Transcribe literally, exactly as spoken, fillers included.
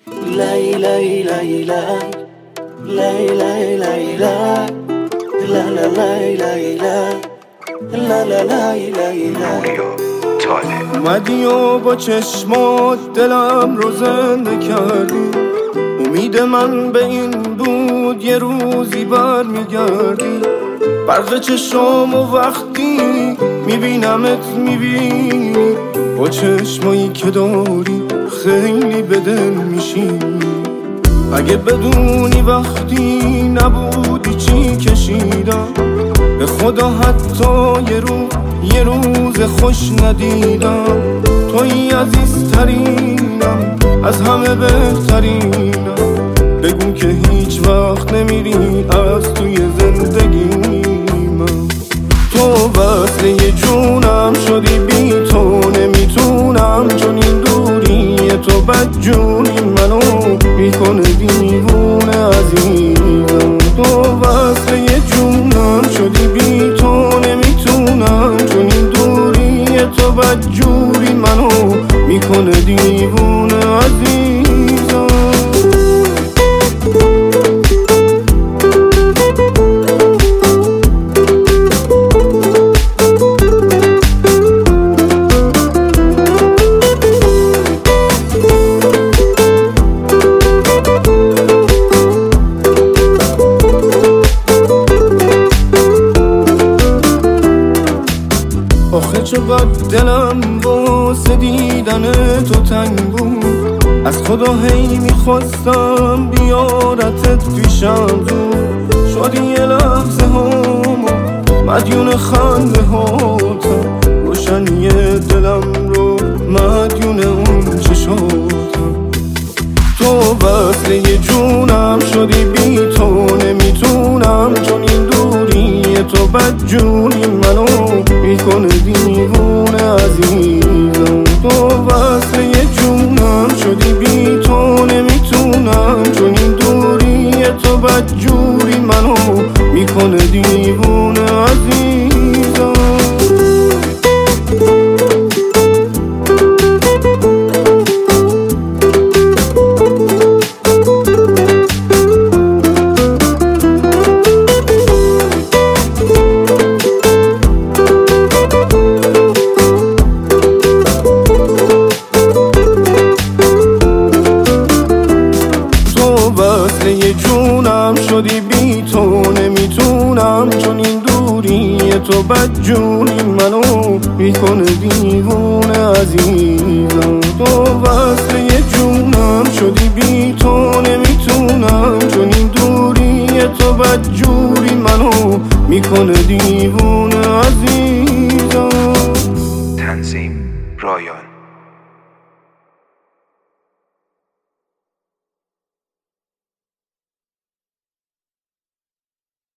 lay lay lay lay lay lay lay lay la la lay lay lay la la lay lay lay. اومدی و با چشمات دلم رو زنده کردی، امید من به این بود یه روزی بر میگردی. برق چشم و وقتی میبینمت میبینی، با چشمایی که داری خیلی به دل میشینی. اگه بدونی وقتی نبودی چی کشیدم، به خدا حتی یه روز یه روز خوش ندیدم. توی عزیزترینم، از همه بهترینم. بگو که هیچ وقت نمیری از توی زندگی من. تو وصل یه جونم شدی، بی تو نمیتونم، چون این دوری تو بدجونی منو میکنه دیوونه عزیزم. تو وصل یه جونم شدی، بی تو نمیتونم، چون این دوری تو بدجوری منو میکنه دیوونه عزیزم. آخه چقدر دلم واسه دیدن تو تنگ بود، از خدا هی میخواستم بیارتت پیشم زود. شدی یه لحظه هامو مدیون خنده هاتم، روشنی دلم رو مدیون اون چشاتم. تو وصل یه جونم شدی، بی تو نمیتونم، چون این دوری تو بدجونی منو میکنه دیوونه عزیزم. تو وصل یه جونم شدی، بی تو نمیتونم، چون این دوری تو بدجوری منو میکنه دیوونه عزیزم. وصل یه جونم شدی، بی تو نمیتونم، چون این دوری تو بدجونی منو میکنه دیوونه عزیزم. تو وصل یه جونم شدی، بی تو نمیتونم، چون این دوری تو بدجوری منو میکنه دیوونه عزیزم.